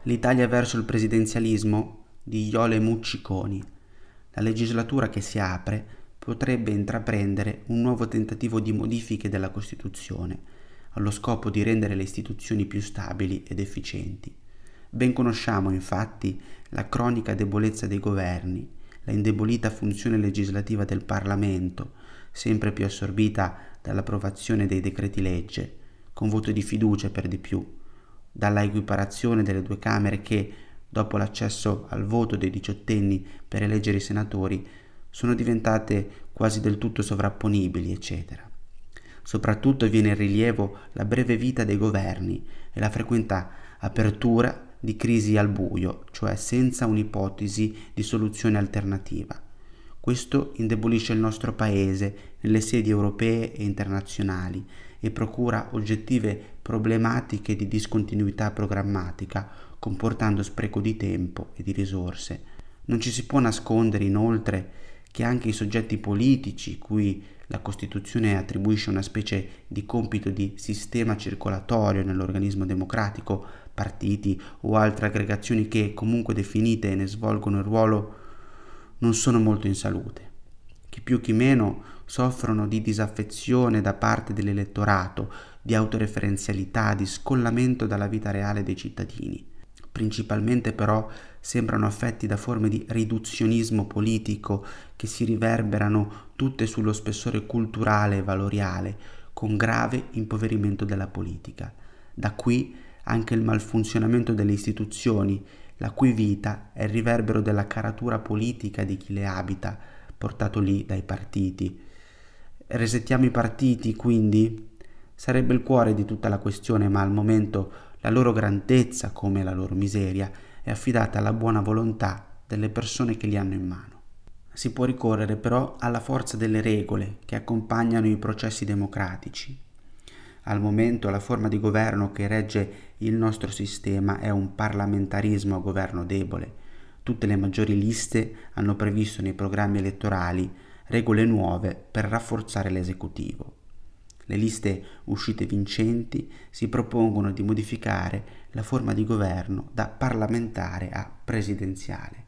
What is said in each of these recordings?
L'Italia verso il presidenzialismo di Iole Mucciconi. La legislatura che si apre potrebbe intraprendere un nuovo tentativo di modifiche della Costituzione, allo scopo di rendere le istituzioni più stabili ed efficienti. Ben conosciamo, infatti, la cronica debolezza dei governi, la indebolita funzione legislativa del Parlamento, sempre più assorbita dall'approvazione dei decreti legge, con voto di fiducia per di più, dalla equiparazione delle due Camere che, dopo l'accesso al voto dei diciottenni per eleggere i senatori, sono diventate quasi del tutto sovrapponibili, eccetera. Soprattutto viene in rilievo la breve vita dei governi e la frequente apertura di crisi al buio, cioè senza un'ipotesi di soluzione alternativa. Questo indebolisce il nostro Paese nelle sedi europee e internazionali e procura oggettive problematiche di discontinuità programmatica, comportando spreco di tempo e di risorse. Non ci si può nascondere, inoltre, che anche i soggetti politici, cui la Costituzione attribuisce una specie di compito di sistema circolatorio nell'organismo democratico, partiti o altre aggregazioni che, comunque definite, ne svolgono il ruolo, non sono molto in salute. Chi più chi meno soffrono di disaffezione da parte dell'elettorato, di autoreferenzialità, di scollamento dalla vita reale dei cittadini. Principalmente però sembrano affetti da forme di riduzionismo politico che si riverberano tutte sullo spessore culturale e valoriale, con grave impoverimento della politica. Da qui anche il malfunzionamento delle istituzioni, la cui vita è il riverbero della caratura politica di chi le abita, portato lì dai partiti. Resettiamo i partiti, quindi? Sarebbe il cuore di tutta la questione, ma al momento la loro grandezza, come la loro miseria, è affidata alla buona volontà delle persone che li hanno in mano. Si può ricorrere però alla forza delle regole che accompagnano i processi democratici. Al momento la forma di governo che regge il nostro sistema è un parlamentarismo a governo debole. Tutte le maggiori liste hanno previsto nei programmi elettorali regole nuove per rafforzare l'esecutivo. Le liste uscite vincenti si propongono di modificare la forma di governo da parlamentare a presidenziale.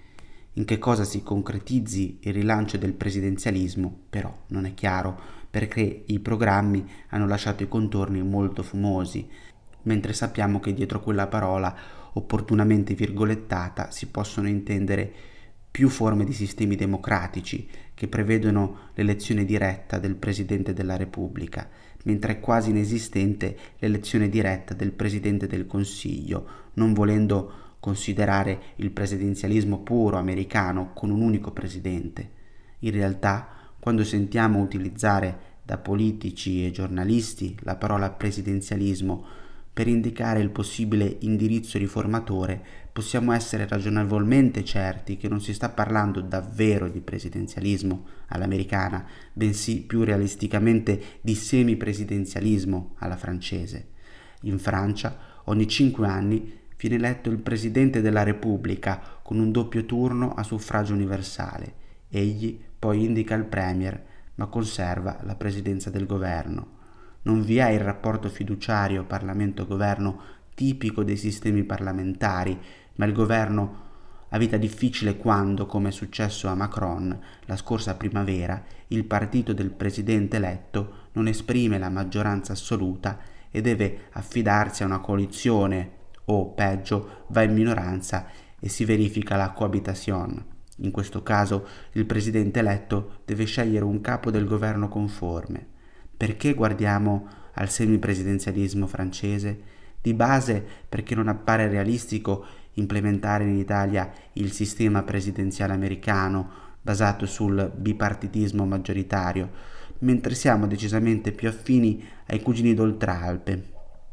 In che cosa si concretizzi il rilancio del presidenzialismo, però, non è chiaro, perché i programmi hanno lasciato i contorni molto fumosi, mentre sappiamo che dietro quella parola opportunamente virgolettata si possono intendere più forme di sistemi democratici che prevedono l'elezione diretta del Presidente della Repubblica, mentre è quasi inesistente l'elezione diretta del Presidente del Consiglio, non volendo considerare il presidenzialismo puro americano con un unico presidente. In realtà, quando sentiamo utilizzare da politici e giornalisti la parola presidenzialismo per indicare il possibile indirizzo riformatore, possiamo essere ragionevolmente certi che non si sta parlando davvero di presidenzialismo all'americana, bensì più realisticamente di semipresidenzialismo alla francese. In Francia, ogni 5 anni viene eletto il Presidente della Repubblica con un doppio turno a suffragio universale. Egli poi indica il Premier, ma conserva la presidenza del governo. Non vi è il rapporto fiduciario Parlamento-governo tipico dei sistemi parlamentari, ma il governo ha vita difficile quando, come è successo a Macron la scorsa primavera, il partito del presidente eletto non esprime la maggioranza assoluta e deve affidarsi a una coalizione o, peggio, va in minoranza e si verifica la cohabitation. In questo caso il presidente eletto deve scegliere un capo del governo conforme. Perché guardiamo al semipresidenzialismo francese? Di base perché non appare realistico implementare in Italia il sistema presidenziale americano basato sul bipartitismo maggioritario, mentre siamo decisamente più affini ai cugini d'Oltralpe.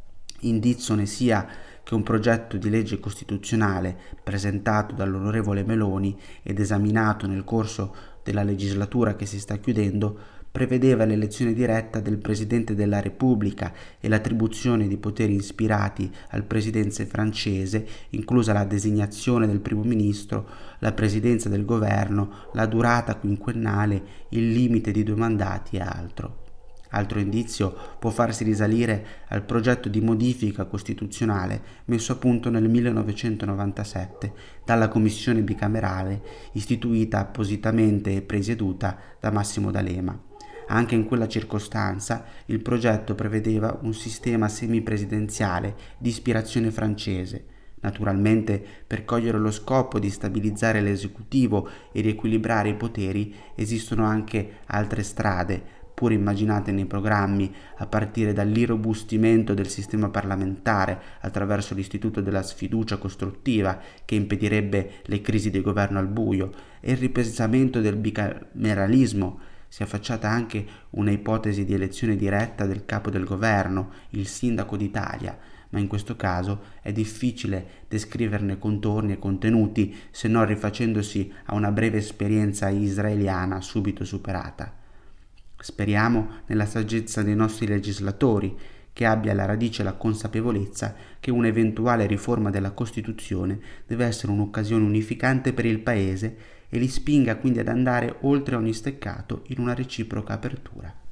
Indizio ne sia che un progetto di legge costituzionale presentato dall'onorevole Meloni ed esaminato nel corso della legislatura che si sta chiudendo prevedeva l'elezione diretta del Presidente della Repubblica e l'attribuzione di poteri ispirati al presidente francese, inclusa la designazione del primo ministro, la presidenza del governo, la durata quinquennale, il limite di 2 mandati e altro. Altro indizio può farsi risalire al progetto di modifica costituzionale messo a punto nel 1997 dalla commissione bicamerale istituita appositamente e presieduta da Massimo D'Alema. Anche in quella circostanza il progetto prevedeva un sistema semipresidenziale di ispirazione francese. Naturalmente, per cogliere lo scopo di stabilizzare l'esecutivo e riequilibrare i poteri, esistono anche altre strade, pur immaginate nei programmi, a partire dall'irrobustimento del sistema parlamentare attraverso l'istituto della sfiducia costruttiva che impedirebbe le crisi di governo al buio e il ripensamento del bicameralismo. Si è affacciata anche una ipotesi di elezione diretta del capo del governo, il sindaco d'Italia, ma in questo caso è difficile descriverne contorni e contenuti se non rifacendosi a una breve esperienza israeliana subito superata. Speriamo nella saggezza dei nostri legislatori, che abbia alla radice la consapevolezza che un'eventuale riforma della Costituzione deve essere un'occasione unificante per il Paese e li spinga quindi ad andare oltre ogni steccato in una reciproca apertura.